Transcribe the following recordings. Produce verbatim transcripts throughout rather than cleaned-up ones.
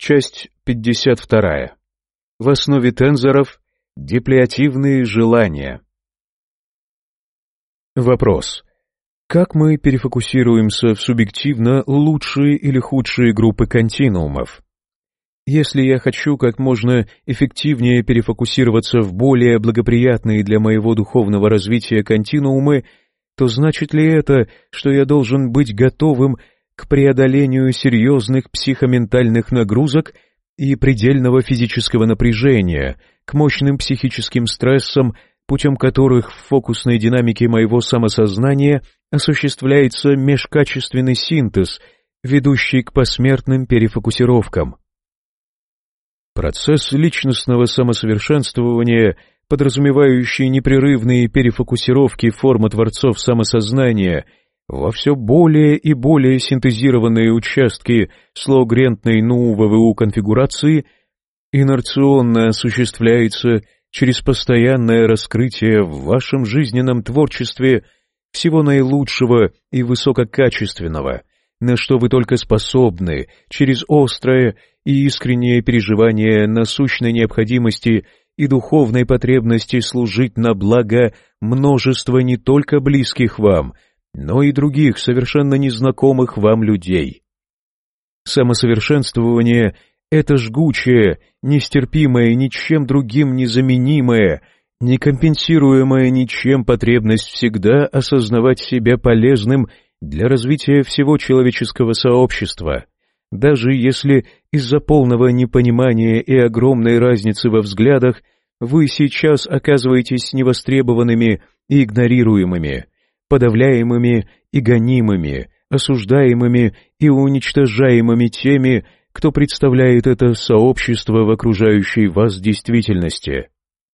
Часть пятьдесят вторая. В основе тензоров — деплеативные желания. Вопрос. Как мы перефокусируемся в субъективно лучшие или худшие группы континуумов? Если я хочу как можно эффективнее перефокусироваться в более благоприятные для моего духовного развития континуумы, то значит ли это, что я должен быть готовым к преодолению серьезных психоментальных нагрузок и предельного физического напряжения, к мощным психическим стрессам, путем которых в фокусной динамике моего самосознания осуществляется межкачественный синтез, ведущий к посмертным перефокусировкам? Процесс личностного самосовершенствования, подразумевающий непрерывные перефокусировки формы творцов самосознания во все более и более синтезированные участки слоу-грентной НУ-ВВУ конфигурации, инерционно осуществляется через постоянное раскрытие в вашем жизненном творчестве всего наилучшего и высококачественного, на что вы только способны, через острое и искреннее переживание насущной необходимости и духовной потребности служить на благо множества не только близких вам, но и других совершенно незнакомых вам людей. Самосовершенствование — это жгучее, нестерпимое, ничем другим незаменимое, некомпенсируемая ничем потребность всегда осознавать себя полезным для развития всего человеческого сообщества, даже если из-за полного непонимания и огромной разницы во взглядах вы сейчас оказываетесь невостребованными и игнорируемыми, подавляемыми и гонимыми, осуждаемыми и уничтожаемыми теми, кто представляет это сообщество в окружающей вас действительности.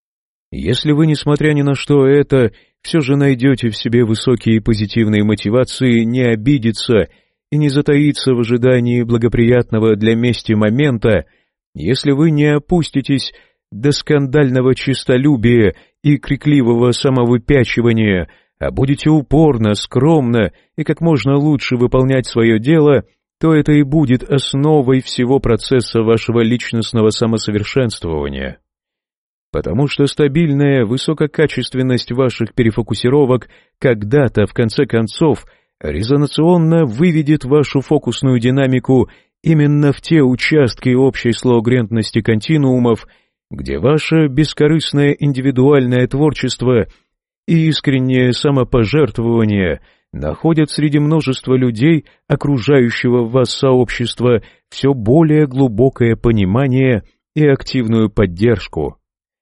Если вы, несмотря ни на что это, все же найдете в себе высокие позитивные мотивации не обидеться и не затаиться в ожидании благоприятного для мести момента, если вы не опуститесь до скандального честолюбия и крикливого самовыпячивания, а будете упорно, скромно и как можно лучше выполнять свое дело, то это и будет основой всего процесса вашего личностного самосовершенствования. Потому что стабильная высококачественность ваших перефокусировок когда-то, в конце концов, резонационно выведет вашу фокусную динамику именно в те участки общей слоу-грентности континуумов, где ваше бескорыстное индивидуальное творчество и искреннее самопожертвование находят среди множества людей, окружающего вас сообщества, все более глубокое понимание и активную поддержку.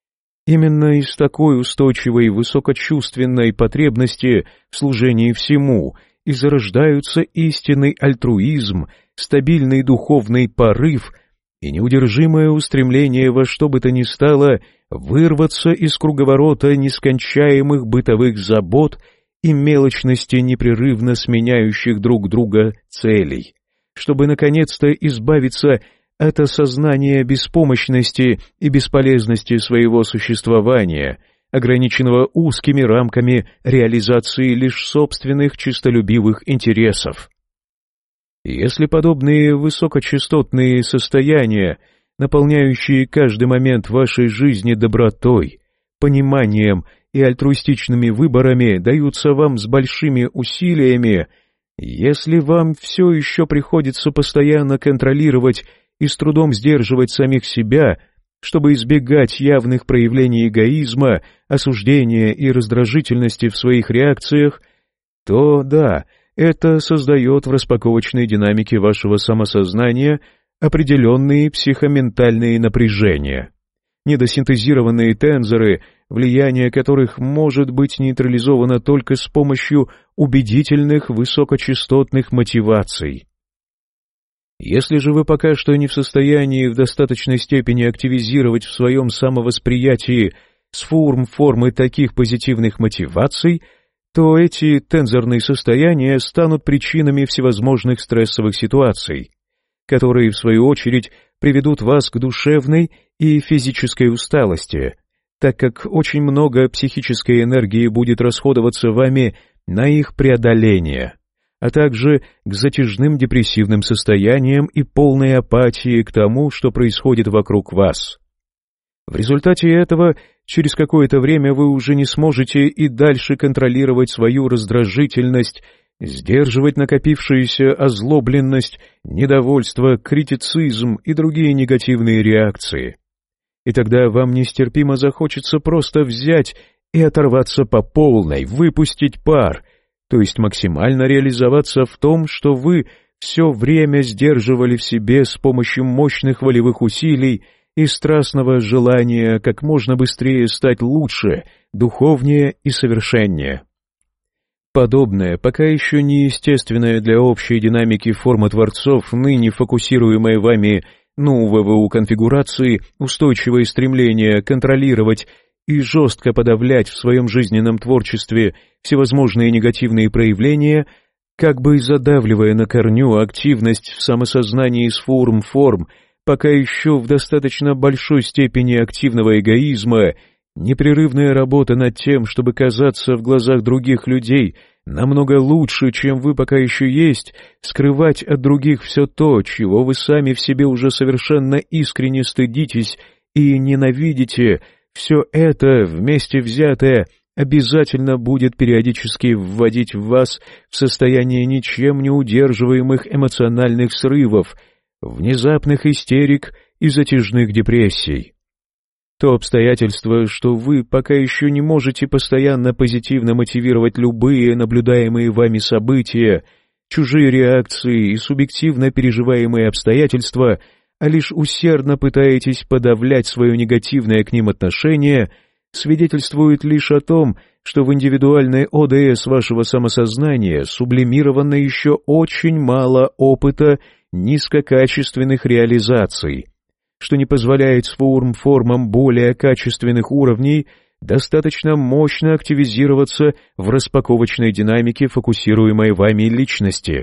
Именно из такой устойчивой высокочувственной потребности в служении всему и зарождаются истинный альтруизм, стабильный духовный порыв и неудержимое устремление во что бы то ни стало вырваться из круговорота нескончаемых бытовых забот и мелочности непрерывно сменяющих друг друга целей, чтобы наконец-то избавиться от осознания беспомощности и бесполезности своего существования, ограниченного узкими рамками реализации лишь собственных честолюбивых интересов. Если подобные высокочастотные состояния, наполняющие каждый момент вашей жизни добротой, пониманием и альтруистичными выборами, даются вам с большими усилиями, если вам все еще приходится постоянно контролировать и с трудом сдерживать самих себя, чтобы избегать явных проявлений эгоизма, осуждения и раздражительности в своих реакциях, то да, это создает в распаковочной динамике вашего самосознания определенные психоментальные напряжения, недосинтезированные тензоры, влияние которых может быть нейтрализовано только с помощью убедительных высокочастотных мотиваций. Если же вы пока что не в состоянии в достаточной степени активизировать в своем самовосприятии сфурм формы таких позитивных мотиваций, то эти тензорные состояния станут причинами всевозможных стрессовых ситуаций, которые, в свою очередь, приведут вас к душевной и физической усталости, так как очень много психической энергии будет расходоваться вами на их преодоление, а также к затяжным депрессивным состояниям и полной апатии к тому, что происходит вокруг вас. В результате этого через какое-то время вы уже не сможете и дальше контролировать свою раздражительность, сдерживать накопившуюся озлобленность, недовольство, критицизм и другие негативные реакции. И тогда вам нестерпимо захочется просто взять и оторваться по полной, выпустить пар, то есть максимально реализоваться в том, что вы все время сдерживали в себе с помощью мощных волевых усилий и страстного желания как можно быстрее стать лучше, духовнее и совершеннее. Подобная, пока еще неестественная для общей динамики форма творцов, ныне фокусируемая вами ну в ВВУ конфигурации, устойчивое стремление контролировать и жестко подавлять в своем жизненном творчестве всевозможные негативные проявления, как бы задавливая на корню активность в самосознании из форм-форм, пока еще в достаточно большой степени активного эгоизма, непрерывная работа над тем, чтобы казаться в глазах других людей намного лучше, чем вы пока еще есть, скрывать от других все то, чего вы сами в себе уже совершенно искренне стыдитесь и ненавидите, все это, вместе взятое, обязательно будет периодически вводить в вас в состояние ничем не удерживаемых эмоциональных срывов, внезапных истерик и затяжных депрессий. То обстоятельство, что вы пока еще не можете постоянно позитивно мотивировать любые наблюдаемые вами события, чужие реакции и субъективно переживаемые обстоятельства, а лишь усердно пытаетесь подавлять свое негативное к ним отношение, свидетельствует лишь о том, что в индивидуальной О Д С вашего самосознания сублимировано еще очень мало опыта низкокачественных реализаций, что не позволяет форм-формам более качественных уровней достаточно мощно активизироваться в распаковочной динамике фокусируемой вами личности.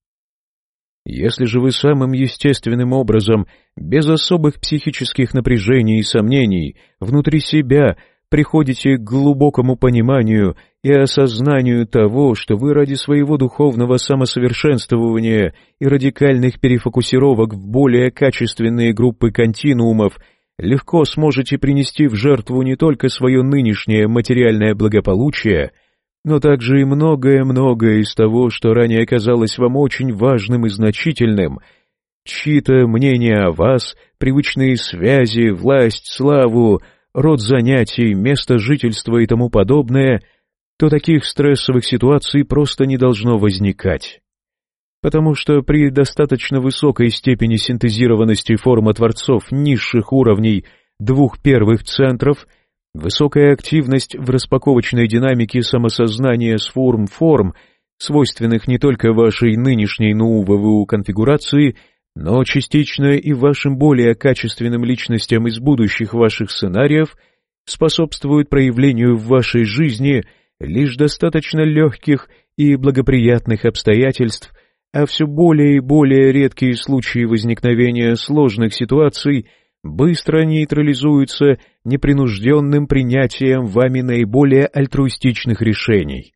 Если же вы самым естественным образом, без особых психических напряжений и сомнений, внутри себя приходите к глубокому пониманию и осознанию того, что вы ради своего духовного самосовершенствования и радикальных перефокусировок в более качественные группы континуумов легко сможете принести в жертву не только свое нынешнее материальное благополучие, но также и многое-многое из того, что ранее казалось вам очень важным и значительным, чьи-то мнения о вас, привычные связи, власть, славу, род занятий, место жительства и тому подобное, то таких стрессовых ситуаций просто не должно возникать. Потому что при достаточно высокой степени синтезированности форма творцов низших уровней двух первых центров, высокая активность в распаковочной динамике самосознания с форм-форм, свойственных не только вашей нынешней НУ-ВВУ конфигурации, но частично и вашим более качественным личностям из будущих ваших сценариев, способствует проявлению в вашей жизни лишь достаточно легких и благоприятных обстоятельств, а все более и более редкие случаи возникновения сложных ситуаций быстро нейтрализуются непринужденным принятием вами наиболее альтруистичных решений.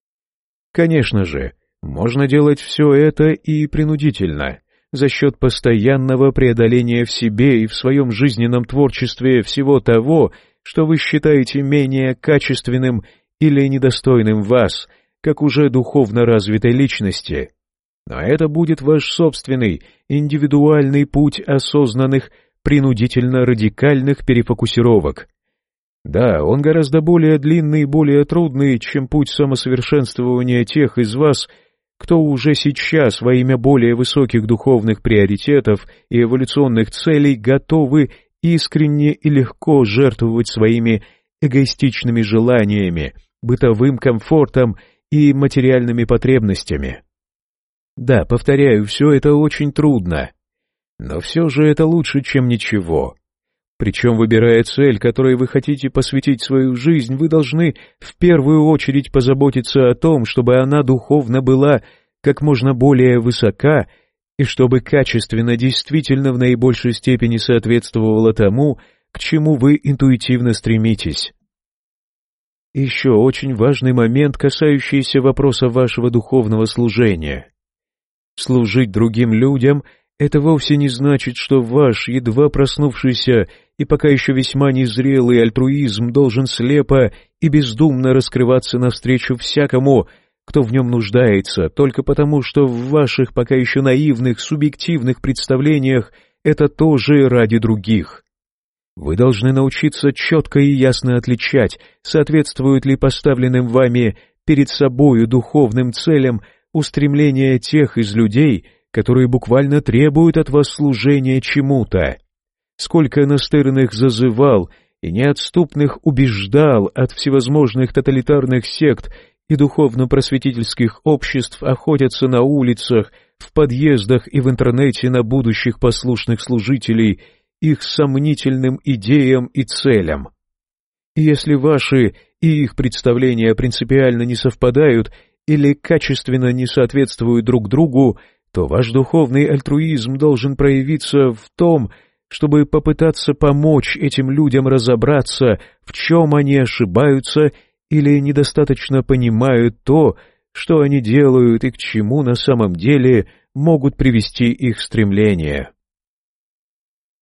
Конечно же, можно делать все это и принудительно, за счет постоянного преодоления в себе и в своем жизненном творчестве всего того, что вы считаете менее качественным или недостойным вас, как уже духовно развитой личности. Но это будет ваш собственный, индивидуальный путь осознанных, принудительно-радикальных перефокусировок. Да, он гораздо более длинный и более трудный, чем путь самосовершенствования тех из вас, кто уже сейчас во имя более высоких духовных приоритетов и эволюционных целей готовы искренне и легко жертвовать своими эгоистичными желаниями, бытовым комфортом и материальными потребностями. Да, повторяю, все это очень трудно, но все же это лучше, чем ничего. Причем, выбирая цель, которой вы хотите посвятить свою жизнь, вы должны в первую очередь позаботиться о том, чтобы она духовно была как можно более высока и чтобы качественно действительно в наибольшей степени соответствовала тому, к чему вы интуитивно стремитесь. Еще очень важный момент, касающийся вопроса вашего духовного служения. Служить другим людям — это вовсе не значит, что ваш едва проснувшийся и пока еще весьма незрелый альтруизм должен слепо и бездумно раскрываться навстречу всякому, кто в нем нуждается, только потому, что в ваших пока еще наивных, субъективных представлениях это тоже ради других. Вы должны научиться четко и ясно отличать, соответствуют ли поставленным вами перед собою духовным целям устремления тех из людей, которые буквально требуют от вас служения чему-то. Сколько настырных зазывал и неотступных убеждал от всевозможных тоталитарных сект и духовно-просветительских обществ охотятся на улицах, в подъездах и в интернете на будущих послушных служителей их сомнительным идеям и целям. И если ваши и их представления принципиально не совпадают или качественно не соответствуют друг другу, то ваш духовный альтруизм должен проявиться в том, чтобы попытаться помочь этим людям разобраться, в чем они ошибаются или недостаточно понимают то, что они делают и к чему на самом деле могут привести их стремления.